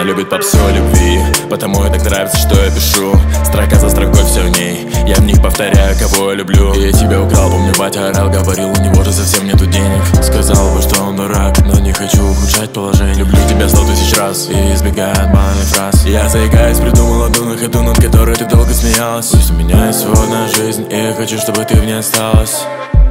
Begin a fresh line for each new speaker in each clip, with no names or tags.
Она любит попсу о любви, потому ей так нравится, что я пишу. Строка за строкой все в ней, я в них повторяю, кого я люблю. И я тебя украл, помню, батя орал, говорил, у него же совсем нету денег. Сказал бы, что он дурак, но не хочу ухудшать положение. Люблю тебя 100 000 раз и избегаю банальных фраз. Я заикаюсь, придумал одну на ходу, над которой ты долго смеялась. Пусть у меня есть сводная жизнь, и я хочу, чтобы ты в ней осталась.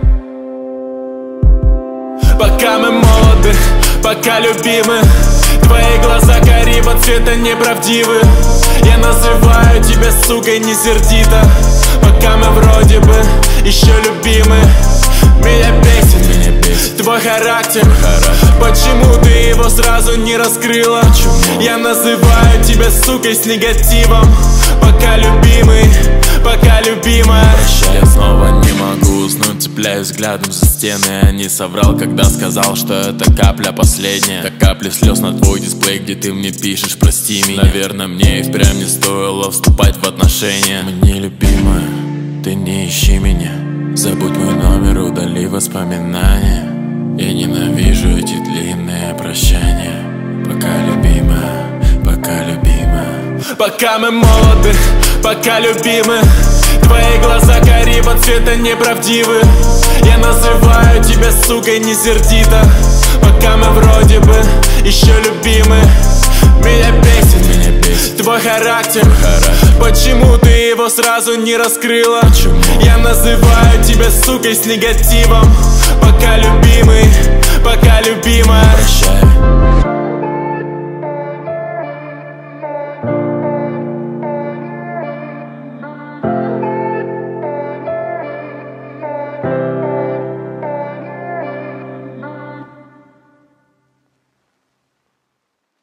Пока мы молоды, пока любимы, твои глаза карибо цвета неправдивы. Я называю тебя сукой не сердито. Пока мы вроде бы еще любимы. Меня бесит твой характер. Почему ты его сразу не раскрыла? Я называю тебя сукой с негативом. Пока любимый, пока любимая.
Я снова не могу уснуть, цепляюсь взглядом за стены. Я не соврал, когда сказал, что это капля последняя. Как капля слез на твой дисплей, где ты мне пишешь прости меня. Наверное, мне и впрямь не стоило вступать в отношения. Мне любимая, ты не ищи меня. Забудь мой номер, удали воспоминания. Я ненавижу эти длинные прощания. Пока любимая, пока любимая.
Пока мы молоды, пока любимы, твои глаза карибо цвета неправдивы. Я называю тебя сукой не сердито. Пока мы вроде бы еще любимы. Меня бесит твой характер. Почему ты его сразу не раскрыла? Я называю тебя сукой с негативом. Пока любимый, пока любимая.
Прощай.